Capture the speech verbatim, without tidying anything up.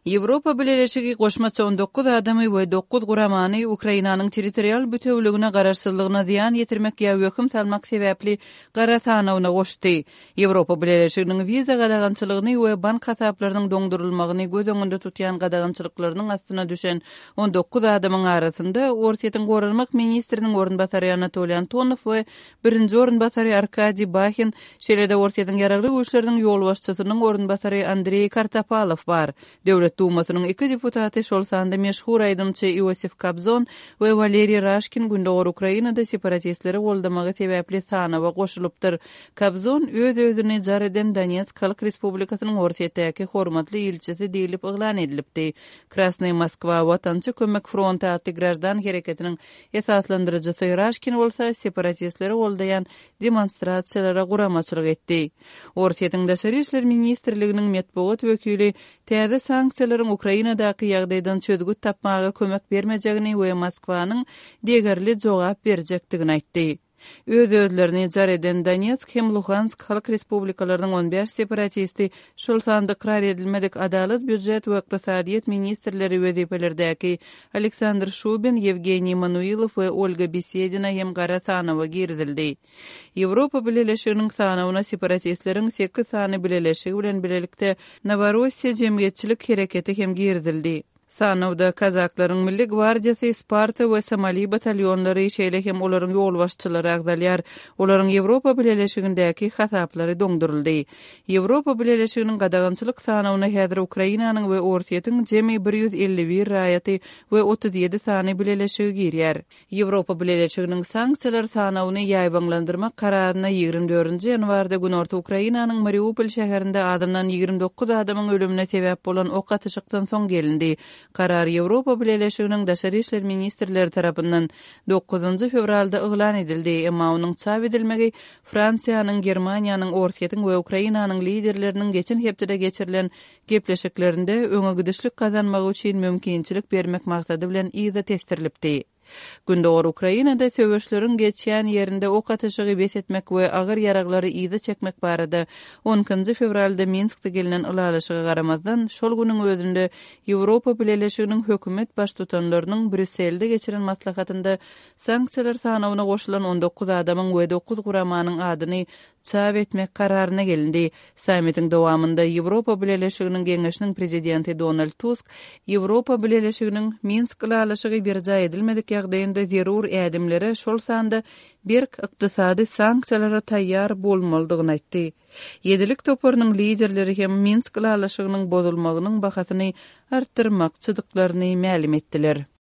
Ýewropa Birleşigi goşmaça on dokuz adamy we dokuz guramany Ukrainanyň territorial bütewligine garaşsyzlygyna ziýan ýetirmek ýa höküm salmak sebäpli gara tanawyna goşdy. Ýewropa Birleşiginiň wiza gadagançylygyny we bank hasaplarynyň doňdurulmagyny göz öňünde tutýan gadagançylyklarynyň astyna düşen on dokuz adamyň arasynda Orsiýetiň goralmak ministriniň orunbasary Anatoliy Antonov we birinji orunbasary Arkadiy Bakhin, şeýle-de Orsiýetiň ýaragly güýçleriniň ýol başçysynyň orunbasary Andrey Kartapalov bar. Döwlet Dumasynyň iki deputaty şol sanda meşhur aýdymçy Iosif Kabzon we Valeriy Rashkin gündäwr Ukrainada separatistleri goldamagy sebäpli sanawa goşulypdyr. Kabzon öz-özüni jar eden Donetsk Halk Respublikasynyň Orsiýetdäki hormatly ilçesi diýilip yglan edilipdi. Krasny Moskwa Watançy Kömek Fronty adly grajdan hereketiniň esaslandyrjysy Rashkin bolsa separatistleri goldayan demonstrasiýalara guramaçylyk etdi. Orsiýetiň daşary işler ministrliginiň medeniýet wekili täze sanksiýalaryň Ukrainadaky ýagdaýdan çözgüt tapmagy kömek bermejegini we Moskwanyň degerli jogap berjekdigini aýtdy. Öz-özlerini jar eden Donetsk hem Luhansk Halk Respublikalarynyň on beş separatisti şol sanda karar edilmedik adalet, büdjet we ykdysadyýet ministrleri wezipelerdäki Aleksandr Shubin, Yevgeniy Manuilov we Olga Besedina hem gara sanawa girdildi. Ýewropa Birleşiginiň sanawyna separatistleriň sekiz sany birleşigi bilen bilelikde Novorossiya jemgyýetçilik hereketi hem girdildi. Sanawda Kazaklaryň Milli Gwardiýasy, Sparta we Somali batalionlary şeýle hem olaryň ýol başçylary agdalýar. Olaryň Ýewropa Birleşigindäki hasaplary doňduruldy. Ýewropa Birleşiginiň gadagançylyk sanawyna häzir Ukrainanyň we Orsiýetiň jemi bir ýüz elli bir raýaty we otuz ýedi sany birleşigi girýär. Ýewropa Birleşiginiň sanksiýalar sanawyny ýaýbanlandyrmak kararyna ýygrimi dördünji ýanwarda günorta Ukrainanyň Mariupol şäherinde adamdan ýygrimi dokuz adamyň ölümine sebäp bolan ok atyşykdan soň gelindi. Karar Ýewropa Birleşiginiň daşary işler ministrleri tarapyndan dokuzunji fevralda yglan edildi. Emma onuň çap edilmegi Fransiýanyň, Germaniýanyň, Orsiýetiň we Ukrainanyň liderleriniň geçen hepde geçirilen gepleşiklerinde öňe gidişlik kazanmagy üçin mümkinçilik bermek maksady bilen iza testirilipdi. Gündäwr Ukrainada söwüşleriň geçýän ýerinde ok atyşygy besetmek we agyr ýaraglary iza çekmek barada onunji fevralda Minskde gelinen ulalyşyga garamazdan şol güniň özünde Ýewropa Birleşiginiň hökümet baş tutanlarynyň Brüsselde geçiren maslahatynda sanksiýalar sanawyna goşulan on dokuz adamyň we dokuz guramanyň adyny çap etmek kararyna gelindi. Sammitiň dowamında Ýewropa Birleşiginiň Geňeşiniň prezidenti Donald Tusk, Ýewropa Birleşiginiň Minsk ulalyşygy berja edilmedik ýagdaýynda zerur ädimlere şol sanda berk ykdysady sanksiýalara taýýar bolmalydygyny aýtdy. Ýedilik toparynyň liderleri hem Minsk ulalyşygynyň bozulmagynyň bahasyny artdyrmakçydyklaryny ma'lum etdiler.